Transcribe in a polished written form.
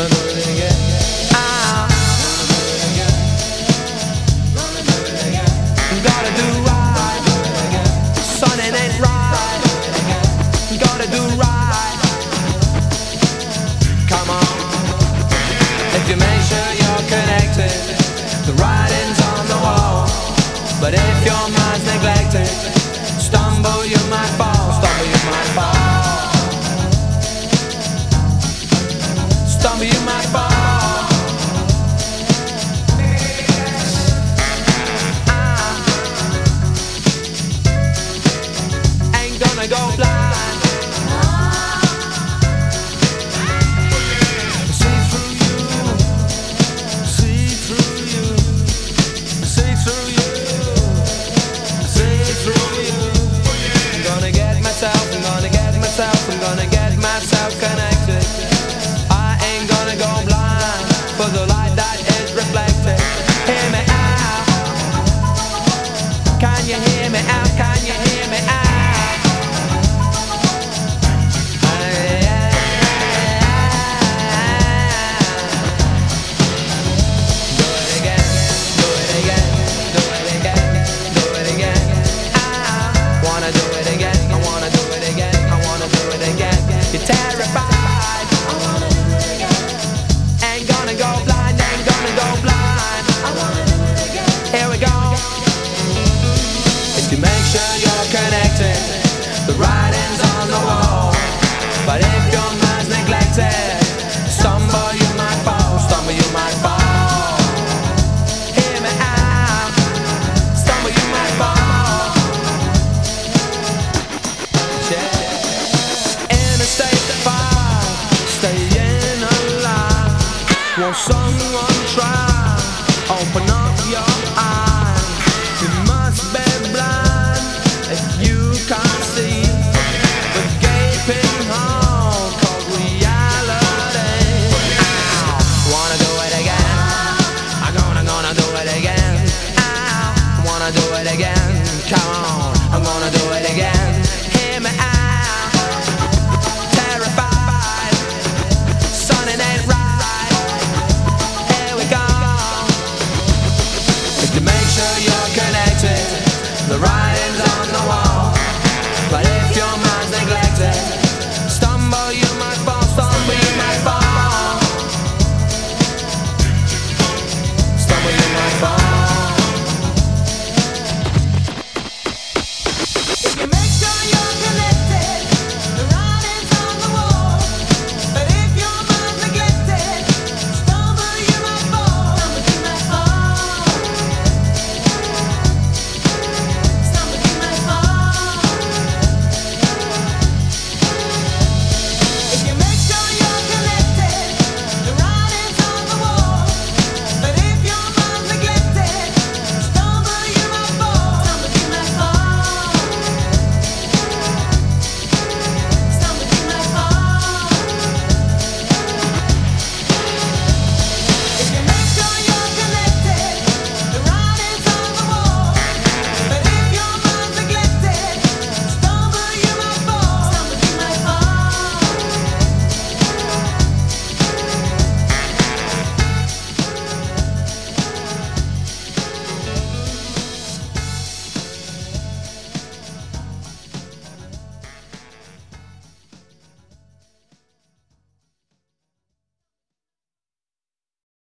do it again. Gotta do right, son, it ain't right. Gotta do right. Come on, if you make sure you're connected, the writing's on the wall. But if your mind's neglected, stumble you might fall, stumble you might fall, stumble you might fall. Gonna go blind. See through you, see through you, see through you, see through you. I'm gonna get myself, I'm gonna get myself, I'm gonna get myself connected. I ain't gonna go blind for the light that is reflected. Hear me out. Can you hear me out? Can you hear me out? You're terrified. I wanna do it again. Ain't gonna go blind, ain't gonna go blind. I wanna do it again. Here we go. If you make sure you're connected, the writing's on the wall. But if your mind's neglected, stumble you might fall, stumble you might fall. Hear me out. Stumble you might fall. Yeah. Staying alive. Want someone